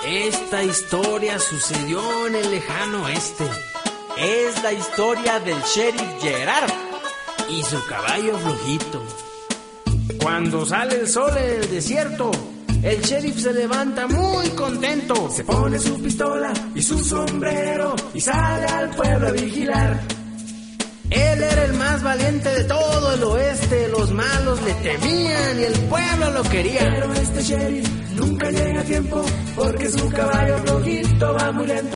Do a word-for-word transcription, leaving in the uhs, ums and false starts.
Esta historia sucedió en el lejano oeste. Es la historia del sheriff Gerard y su caballo flojito. Cuando sale el sol en el desierto, el sheriff se levanta muy contento. Se pone su pistola y su sombrero y sale al pueblo a vigilar. Él era el más valiente de todo el oeste. Los malos le temían y el pueblo lo quería. Pero este sheriff nunca llega a tiempo porque su caballo flojito va muy lento.